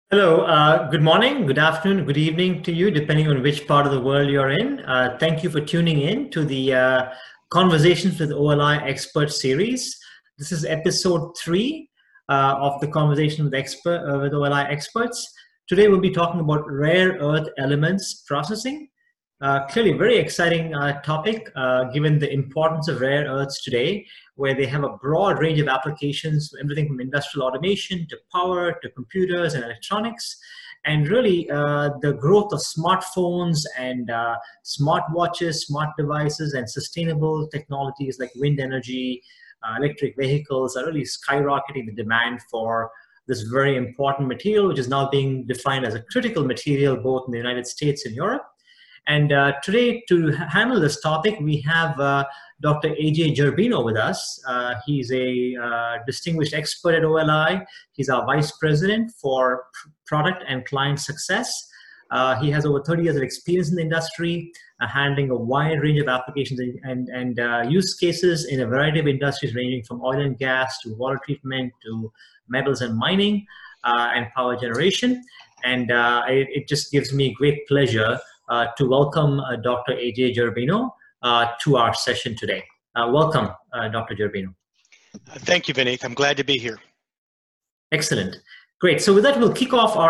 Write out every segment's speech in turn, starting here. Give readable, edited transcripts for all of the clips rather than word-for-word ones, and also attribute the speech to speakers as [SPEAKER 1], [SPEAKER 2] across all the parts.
[SPEAKER 1] Hello, good morning, good afternoon, good evening to you, depending on which part of the world you're in. Thank you for tuning in to the Conversations with OLI Expert series. This is episode 3 of the Conversation with OLI Experts. Today we'll be talking about rare earth elements processing. Clearly, very exciting topic given the importance of rare earths today, where they have a broad range of applications, everything from industrial automation to power to computers and electronics. And really, the growth of smartphones and smart watches, smart devices, and sustainable technologies like wind energy, electric vehicles are really skyrocketing the demand for this very important material, which is now being defined as a critical material both in the United States and Europe. And today, to handle this topic, we have Dr. AJ Gerbino with us. He's a distinguished expert at OLI. He's our Vice President for Product and Client Success. He has over 30 years of experience in the industry, handling a wide range of applications and use cases in a variety of industries ranging from oil and gas to water treatment to metals and mining and power generation. And it just gives me great pleasure to welcome Dr. AJ Gerbino to our session today. Welcome, Dr. Gerbino.
[SPEAKER 2] Thank you, Vineet. I'm glad to be here.
[SPEAKER 1] Excellent. Great. So with that, we'll kick off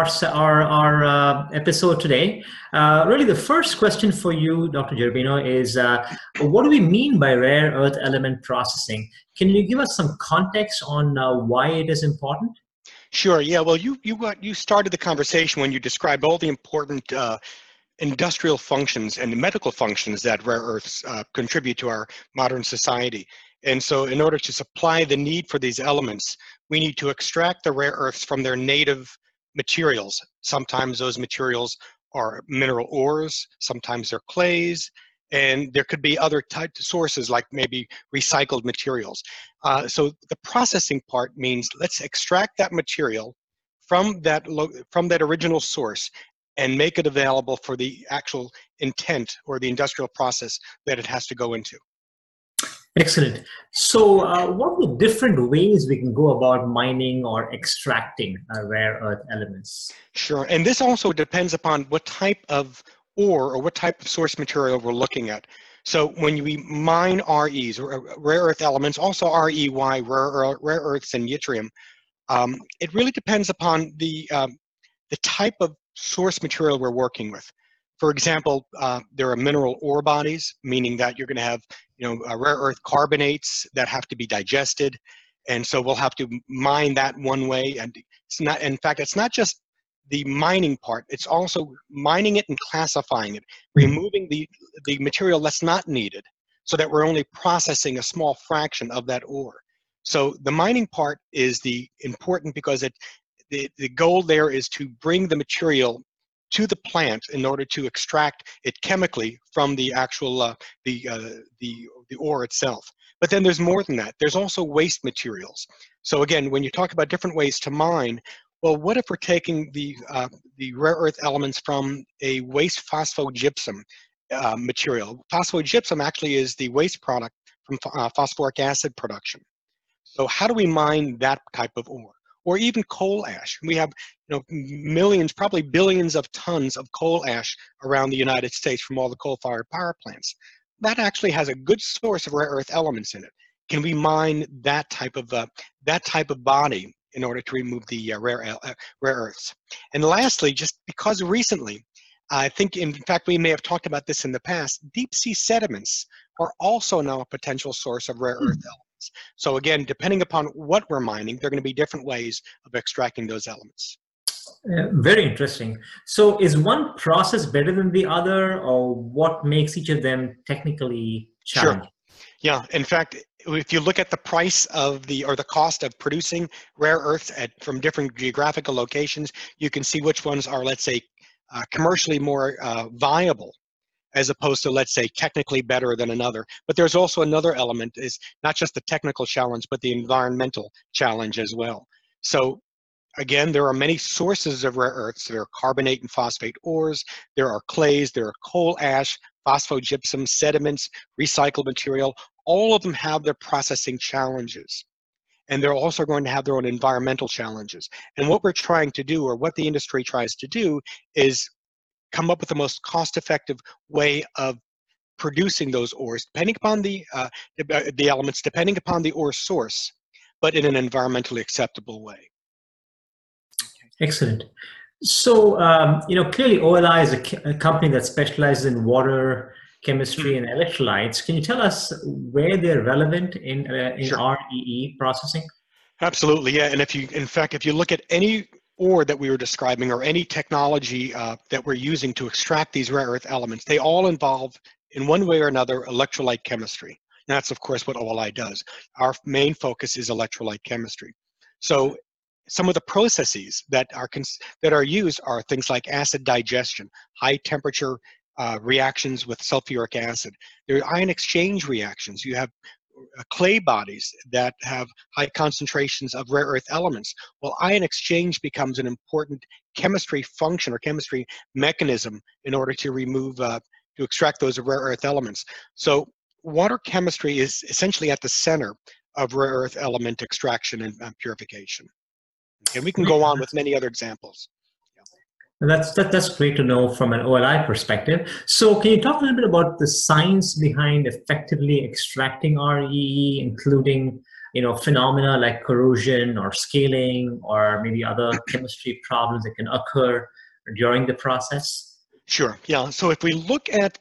[SPEAKER 1] our episode today. Really, the first question for you, Dr. Gerbino, is what do we mean by rare earth element processing? Can you give us some context on why it is important?
[SPEAKER 2] Sure. Yeah. Well, you started the conversation when you described all the important industrial functions and medical functions that rare earths contribute to our modern society. And so in order to supply the need for these elements, we need to extract the rare earths from their native materials. Sometimes those materials are mineral ores, sometimes they're clays, and there could be other type of sources like maybe recycled materials. So the processing part means let's extract that material from that original source and make it available for the actual intent or the industrial process that it has to go into.
[SPEAKER 1] Excellent. So what are the different ways we can go about mining or extracting rare earth elements?
[SPEAKER 2] Sure. And this also depends upon what type of ore or what type of source material we're looking at. So when we mine REs, or rare earth elements, also REY, rare earths and yttrium, it really depends upon the type of source material we're working with. For example, there are mineral ore bodies, meaning that you're going to have, rare earth carbonates that have to be digested, and so we'll have to mine that one way. And it's not, in fact, it's not just the mining part; it's also mining it and classifying it, removing the material that's not needed, so that we're only processing a small fraction of that ore. So the mining part is the important because the goal there is to bring the material to the plant in order to extract it chemically from the actual the ore itself. But then there's more than that. There's also waste materials. So again, when you talk about different ways to mine, well, what if we're taking the rare earth elements from a waste phosphogypsum material? Phosphogypsum actually is the waste product from phosphoric acid production. So how do we mine that type of ore? Or even coal ash. We have millions, probably billions of tons of coal ash around the United States from all the coal-fired power plants. That actually has a good source of rare earth elements in it. Can we mine that type of body in order to remove the rare earths? And lastly, just because recently, I think in fact we may have talked about this in the past, deep sea sediments are also now a potential source of rare earth elements. So again, depending upon what we're mining, there are going to be different ways of extracting those elements.
[SPEAKER 1] Very interesting. So is one process better than the other, or what makes each of them technically challenging?
[SPEAKER 2] Sure. Yeah, in fact, if you look at the price of the cost of producing rare earths from different geographical locations, you can see which ones are, let's say, commercially more viable, as opposed to, let's say, technically better than another. But there's also another element, is not just the technical challenge, but the environmental challenge as well. So again, there are many sources of rare earths. There are carbonate and phosphate ores, there are clays, there are coal ash, phosphogypsum, sediments, recycled material. All of them have their processing challenges. and they're also going to have their own environmental challenges. And what we're trying to do, or what the industry tries to do, is come up with the most cost-effective way of producing those ores, depending upon the elements, depending upon the ore source, but in an environmentally acceptable way.
[SPEAKER 1] Excellent. So, clearly OLI is a company that specializes in water chemistry and electrolytes. Can you tell us where they're relevant in
[SPEAKER 2] Sure.
[SPEAKER 1] REE processing?
[SPEAKER 2] Absolutely, yeah. And in fact, if you look at any ore that we were describing, or any technology that we're using to extract these rare earth elements, they all involve, in one way or another, electrolyte chemistry. And that's, of course, what OLI does. Our main focus is electrolyte chemistry. So some of the processes that are used are things like acid digestion, high temperature reactions with sulfuric acid. There are ion exchange reactions. You have clay bodies that have high concentrations of rare earth elements. Well, ion exchange becomes an important chemistry function or chemistry mechanism in order to remove, to extract those rare earth elements. So water chemistry is essentially at the center of rare earth element extraction and purification. And we can go on with many other examples.
[SPEAKER 1] That's great to know from an OLI perspective. So can you talk a little bit about the science behind effectively extracting REE, including phenomena like corrosion or scaling, or maybe other chemistry problems that can occur during the process?
[SPEAKER 2] Sure. Yeah. So if we look at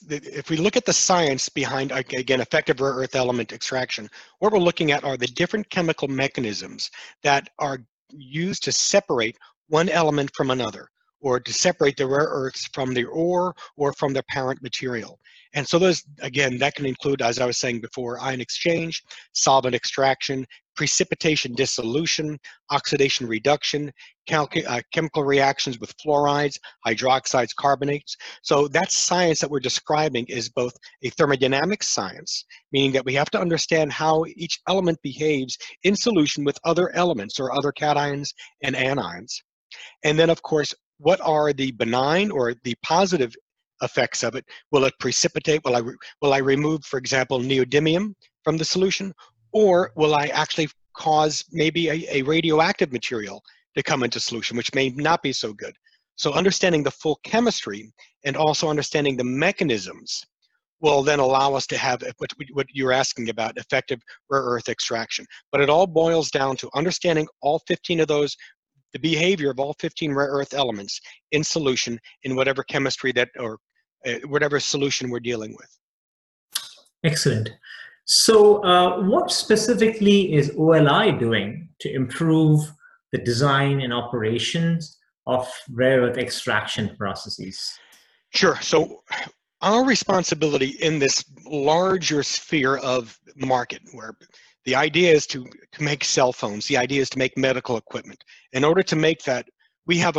[SPEAKER 2] the science behind, again, effective rare earth element extraction, what we're looking at are the different chemical mechanisms that are used to separate one element from another, or to separate the rare earths from the ore or from their parent material. And so those, again, that can include, as I was saying before, ion exchange, solvent extraction, precipitation dissolution, oxidation reduction, chemical reactions with fluorides, hydroxides, carbonates. So that science that we're describing is both a thermodynamic science, meaning that we have to understand how each element behaves in solution with other elements or other cations and anions. And then, of course, what are the benign or the positive effects of it? Will it precipitate? Will I remove, for example, neodymium from the solution? Or will I actually cause maybe a radioactive material to come into solution, which may not be so good? So understanding the full chemistry and also understanding the mechanisms will then allow us to have what you're asking about, effective rare earth extraction. But it all boils down to understanding all 15 of those, the behavior of all 15 rare earth elements in solution in whatever chemistry or whatever solution we're dealing with.
[SPEAKER 1] Excellent. So what specifically is OLI doing to improve the design and operations of rare earth extraction processes?
[SPEAKER 2] Sure. So our responsibility in this larger sphere of market, where the idea is to make cell phones, the idea is to make medical equipment. In order to make that, we have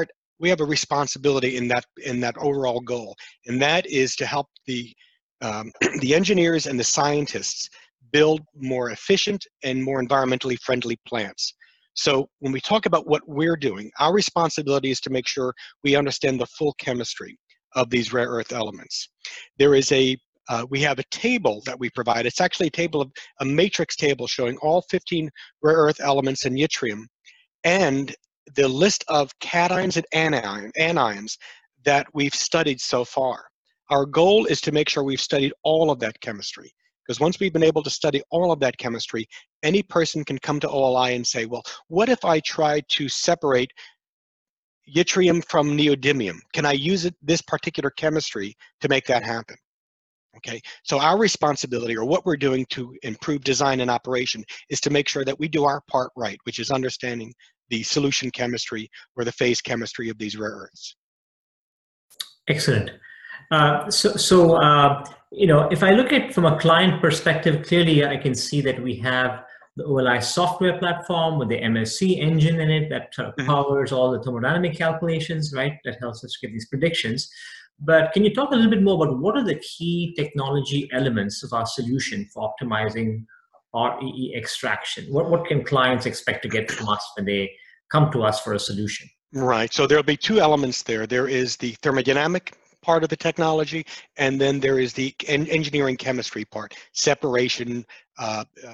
[SPEAKER 2] a responsibility in that overall goal, and that is to help the engineers and the scientists build more efficient and more environmentally friendly plants. So when we talk about what we're doing, our responsibility is to make sure we understand the full chemistry of these rare earth elements. There is we have a table that we provide. It's actually a matrix table showing all 15 rare earth elements in yttrium and the list of cations and anions that we've studied so far. Our goal is to make sure we've studied all of that chemistry, because once we've been able to study all of that chemistry, any person can come to OLI and say, well, what if I tried to separate yttrium from neodymium? Can I use this particular chemistry to make that happen? Okay, so our responsibility, or what we're doing to improve design and operation, is to make sure that we do our part right, which is understanding the solution chemistry or the phase chemistry of these rare earths.
[SPEAKER 1] Excellent. If I look at from a client perspective, clearly I can see that we have the OLI software platform with the MSC engine in it that powers all the thermodynamic calculations, right? That helps us get these predictions. But can you talk a little bit more about what are the key technology elements of our solution for optimizing REE extraction? What can clients expect to get from us when they come to us for a solution?
[SPEAKER 2] Right, so there'll be two elements there. There is the thermodynamic part of the technology, and then there is the engineering chemistry part, separation,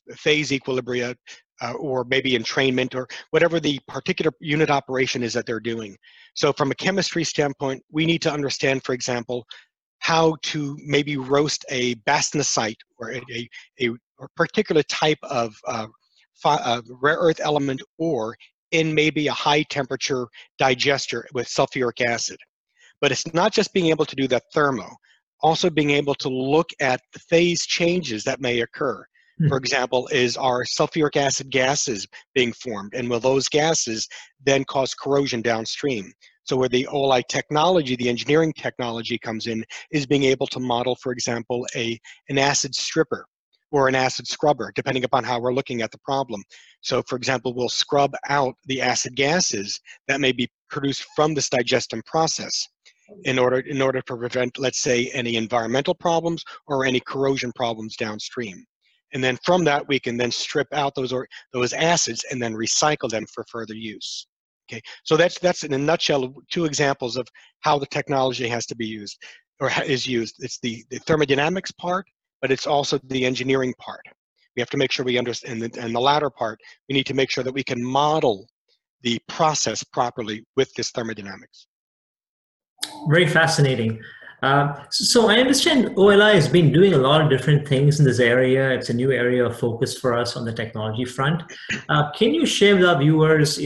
[SPEAKER 2] phase equilibria, or maybe entrainment, or whatever the particular unit operation is that they're doing. So from a chemistry standpoint, we need to understand, for example, how to maybe roast a bastnasite or a particular type of rare earth element ore in maybe a high temperature digester with sulfuric acid. But it's not just being able to do that thermo, also being able to look at the phase changes that may occur. For example, is our sulfuric acid gases being formed, and will those gases then cause corrosion downstream? So where the OLI technology, the engineering technology comes in, is being able to model, for example, an acid stripper or an acid scrubber, depending upon how we're looking at the problem. So for example, we'll scrub out the acid gases that may be produced from this digestion process in order to prevent, let's say, any environmental problems or any corrosion problems downstream. And then from that, we can then strip out those acids and then recycle them for further use. Okay, so that's in a nutshell 2 examples of how the technology has to be used or is used. It's the thermodynamics part, but it's also the engineering part. We have to make sure we understand, and the latter part, we need to make sure that we can model the process properly with this thermodynamics.
[SPEAKER 1] Very fascinating. So I understand OLI has been doing a lot of different things in this area. It's a new area of focus for us on the technology front. Can you share with our viewers,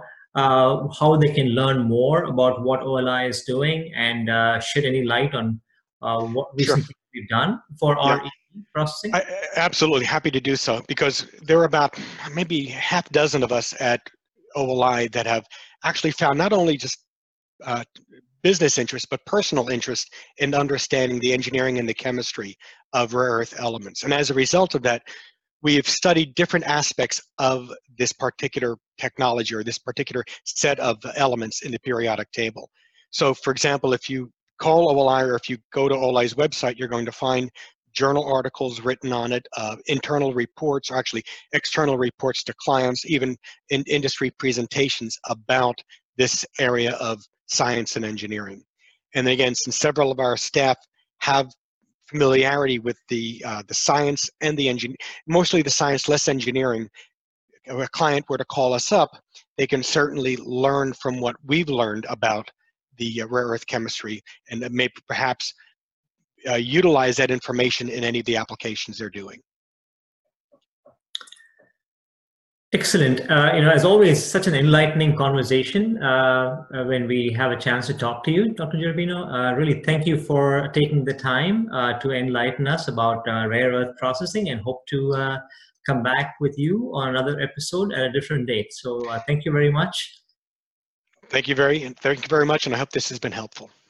[SPEAKER 1] how they can learn more about what OLI is doing, and shed any light on what recently we've done for our processing?
[SPEAKER 2] Absolutely, happy to do so, because there are about maybe half dozen of us at OLI that have actually found not only just business interest, but personal interest in understanding the engineering and the chemistry of rare earth elements. And as a result of that, we have studied different aspects of this particular technology or this particular set of elements in the periodic table. So for example, if you call OLI or if you go to OLI's website, you're going to find journal articles written on it, internal reports, or actually external reports to clients, even in industry presentations about this area of science and engineering. And again, since several of our staff have familiarity with the science and the engineering, mostly the science, less engineering, if a client were to call us up, they can certainly learn from what we've learned about the rare earth chemistry, and may perhaps utilize that information in any of the applications they're doing.
[SPEAKER 1] Excellent. As always, such an enlightening conversation when we have a chance to talk to you, Dr. Cherubino. Really, thank you for taking the time to enlighten us about rare earth processing, and hope to come back with you on another episode at a different date. So thank you very much.
[SPEAKER 2] Thank you very much, and I hope this has been helpful.